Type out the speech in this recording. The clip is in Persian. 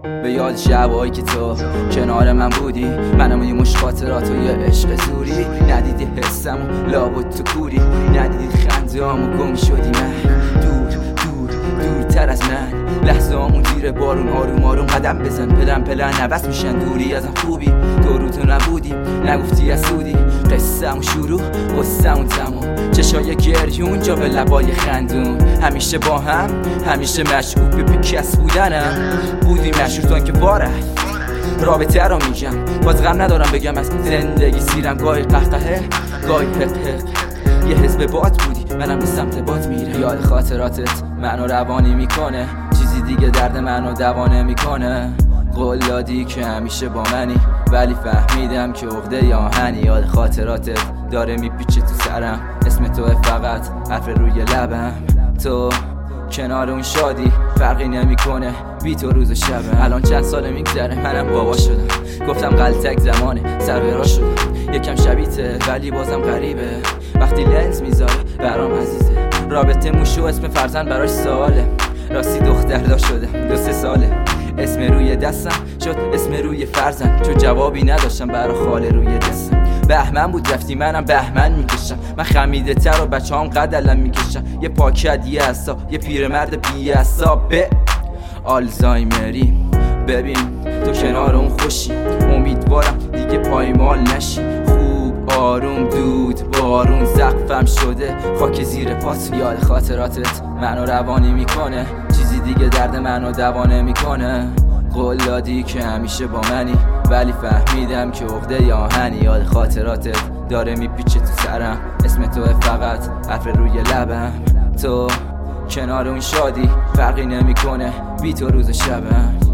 به یاد شبایی که تو کنار من بودی، منم یه مش خاطرات و یه عشق زوری. ندیدی حسمو لابد تو کوری، ندیدی خنده‌امو گم شدی من دورتر از من. لحظه همون زیر بارون آروم آروم قدم بزن، پلن نبست میشن دوری ازم خوبی. تو نبودی نگفتی از سودی، قصه‌مون شروع قصه‌مون تموم. چشای گریون جا به لبای خندون، همیشه با هم همیشه مشغول به بیکس بودنم. بودی مشهور تا که باره رابطه رو میگم، باز غم ندارم بگم از زندگی سیرم. گاهی قهقهه گاهی حق یه حزب باد بودی، منم به سمت باد میره. یاد خاطراتت منو روانی میکنه، چیزی دیگه درد منو دوانه میکنه. قول دادی که همیشه با منی، ولی فهمیدم که عقده ی آهنی. یاد خاطراتت داره میپیچه تو سرم، اسم توه فقط حرف روی لبم. تو کنار اون شادی فرقی نمیکنه بی تو روز و شبه. الان چند ساله میگذره منم بابا شدم، گفتم غلطک زمانه سر به راه شدم. یکم شبیته ولی بازم غریبه، وقتی لنز میذاره برام عزیزه. رابطه موشو اسم فرزند براش سواله، راستی دختر شدم 2-3 ساله. اسم روی دستم شد اسم روی فرزند، چون جوابی نداشتم برا خاله روی دستم. بهمن بود رفتی منم بهمن میکشم، من خمیده تر و بچه هم قدلم میکشم. یه پاکت یه اصا یه پیرمرد بی اصاب آلزایمری. ببین تو کنار اون خوشی، امیدوارم دیگه پایمال نشی. خوب آروم دود بارون سقفم شده خاک زیر پات. یاد خاطراتت منو روانی میکنه، چیزی دیگه درد منو دوانه میکنه. قول دادی که همیشه با منی، ولی فهمیدم که عقده ی آهنی. یاد خاطراتت داره میپیچه تو سرم، اسم توه فقط حرف روی لبم. تو کنار اون شادی فرقی نمیکنه بی تو روز شبم.